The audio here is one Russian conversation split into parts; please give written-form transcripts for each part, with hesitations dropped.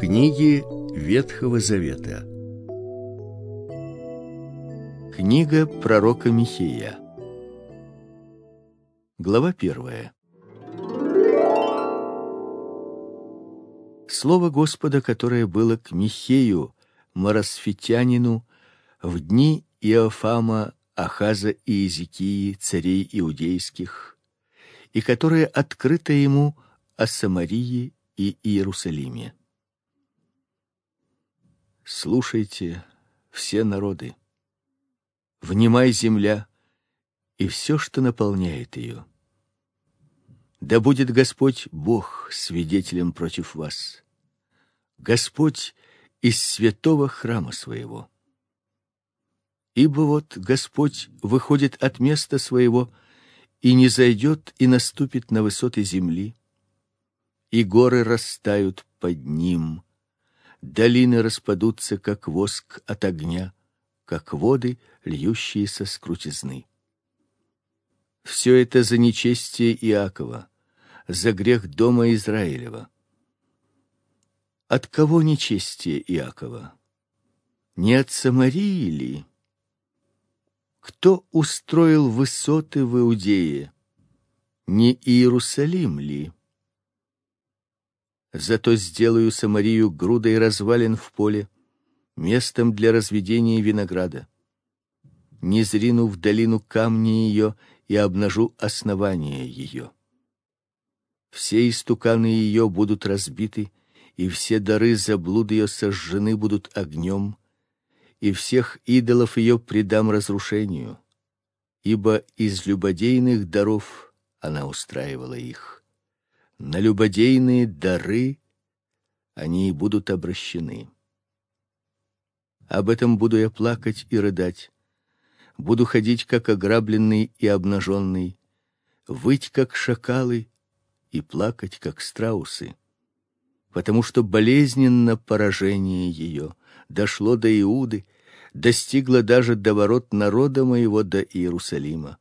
Книги Ветхого Завета. Книга пророка Михея. Глава 1. Слово Господа, которое было к Михею, Моросфетянину, в дни Иофама, Ахаза и Иезекии, царей иудейских, и которое открыто ему о Самарии и Иерусалиме. Слушайте, все народы, внимай, земля, и все, что наполняет ее. Да будет Господь Бог свидетелем против вас, Господь из святого храма своего. Ибо вот Господь выходит от места своего и не зайдет и наступит на высоты земли, и горы растают под ним, долины распадутся, как воск от огня, как воды, льющиеся с крутизны. Все это за нечестие Иакова, за грех дома Израилева. От кого нечестие Иакова? Не от Самарии ли? Кто устроил высоты в Иудее? Не Иерусалим ли? Зато сделаю Самарию грудой развалин в поле, местом для разведения винограда. Низрину в долину камни ее и обнажу основание ее. Все истуканы ее будут разбиты, и все дары заблуд ее сожжены будут огнем, и всех идолов ее предам разрушению, ибо из любодейных даров она устраивала их. На любодейные дары они будут обращены. Об этом буду я плакать и рыдать, буду ходить, как ограбленный и обнаженный, выть, как шакалы, и плакать, как страусы, потому что болезненно поражение ее дошло до Иуды, достигло даже до ворот народа моего, до Иерусалима.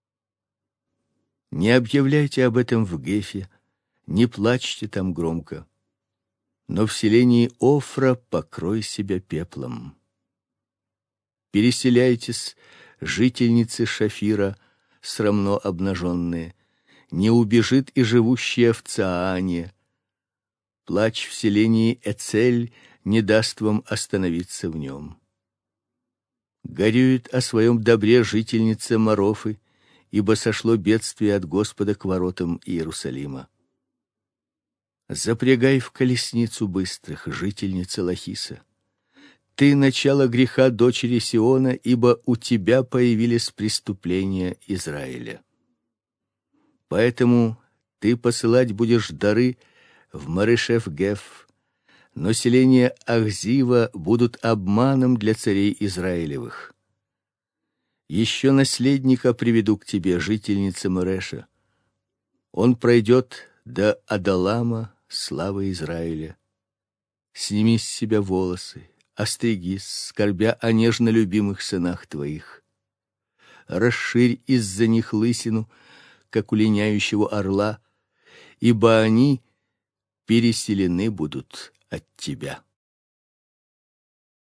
Не объявляйте об этом в Гефе, не плачьте там громко, но в селении Офра покрой себя пеплом. Переселяйтесь, жительницы Шафира, срамно обнаженные, не убежит и живущая в Цаане. Плач в селении Эцель не даст вам остановиться в нем. Горюет о своем добре жительница Марофы, ибо сошло бедствие от Господа к воротам Иерусалима. Запрягай в колесницу быстрых, жительница Лахиса. Ты начало греха дочери Сиона, ибо у тебя появились преступления Израиля. Поэтому ты посылать будешь дары в Маришеф-Геф, но селения Ахзива будут обманом для царей Израилевых. Еще наследника приведу к тебе, жительница Мереша. Он пройдет до Адалама, славы Израиля. Сними с себя волосы, остригись, скорбя о нежно любимых сынах твоих. Расширь из-за них лысину, как у линяющего орла, ибо они переселены будут от тебя.